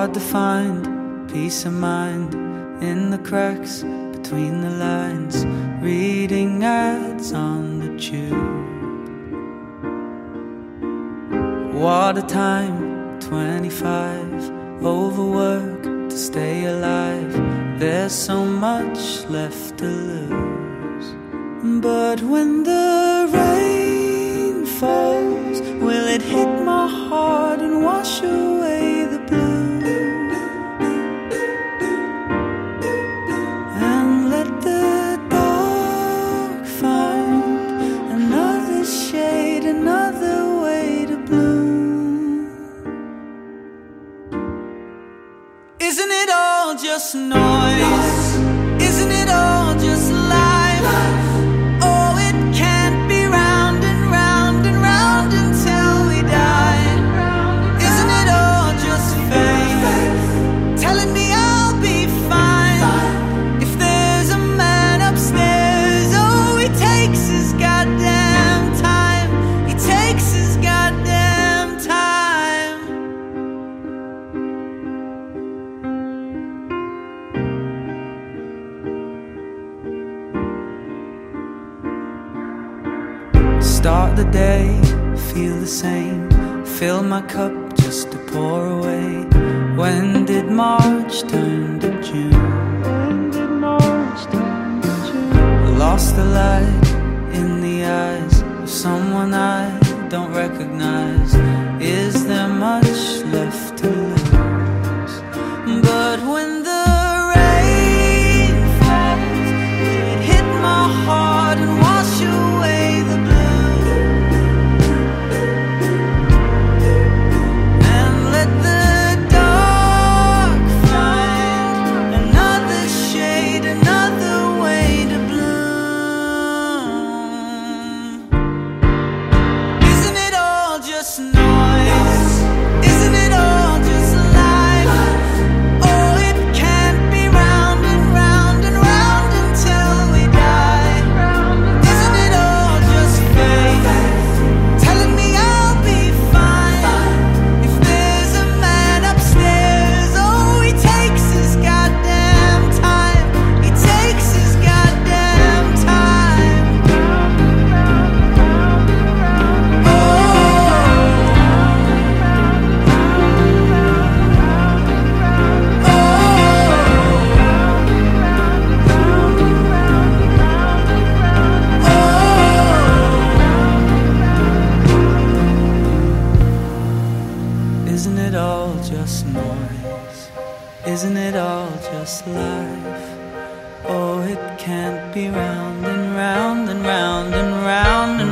hard to find peace of mind in the cracks between the lines, reading ads on the tube. What a time, 25, overwork to stay alive. There's so much left to lose. But when the rain falls, will it hit my heart and wash away the blue? And let the dark find another shade, another way to bloom. Isn't it all just noise? Isn't it all just life? Oh, it can't be round and round and round until we die. Isn't it all just fate, telling me I'll be fine? If there's a man upstairs, oh, he takes his goddamn time. He takes his goddamn time. Start the day, feel the same. Fill my cup just to pour away. When did March turn to June? When did March turn to June? Lost the light in the eyes of someone I don't recognize. Is there much left to lose? But when the rain falls, will it hit my heart and wash away the blue? Isn't it all just noise? Isn't it all just life? Oh, it can't be round and round and round and round and